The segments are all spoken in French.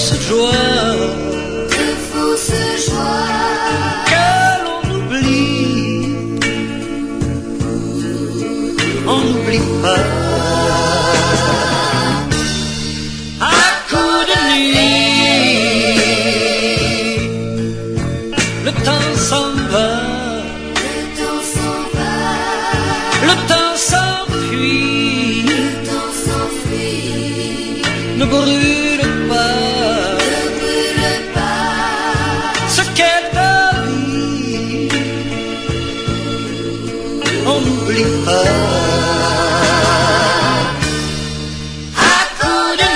fausses joies, que l'on oublie, on n'oublie pas. À coups de nuit, le temps s'en va, le temps s'enfuit, ne brûle pas ce qu'est ta vie, on n'oublie pas. À coups de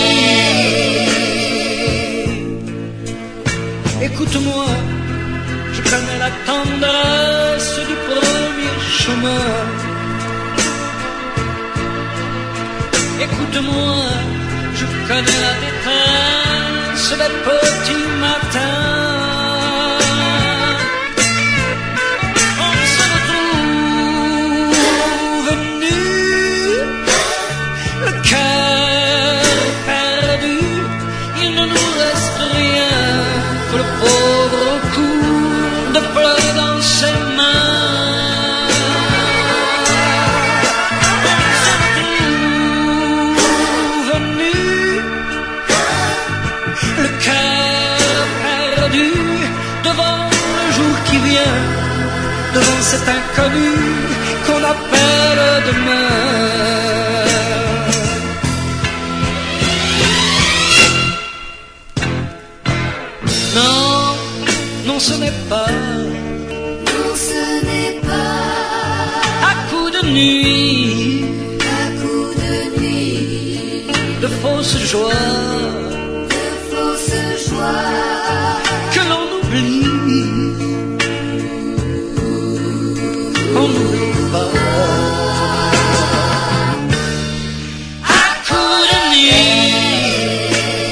nuit, écoute-moi, je connais la tendresse du premier chemin. Écoute-moi, je connais la détresse des petits matins. On se retrouve nus, le cœur perdu, il ne nous reste rien que le pauvre coup de pleurs dans ses mains. Le cœur perdu devant le jour qui vient, devant cet inconnu qu'on appelle demain. Non, non ce n'est pas, non ce n'est pas à coups de nuit, à coups de nuit, de fausses joies, que l'on oublie, on n'oublie pas. À coups de nuit,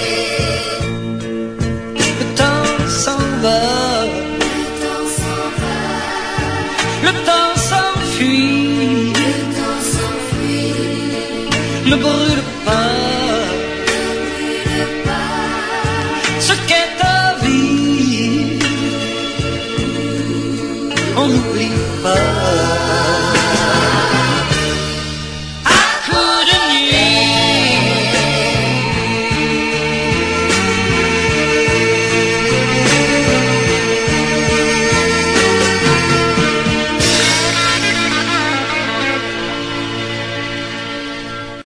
le temps s'en va, le temps s'enfuit, ne brûle pas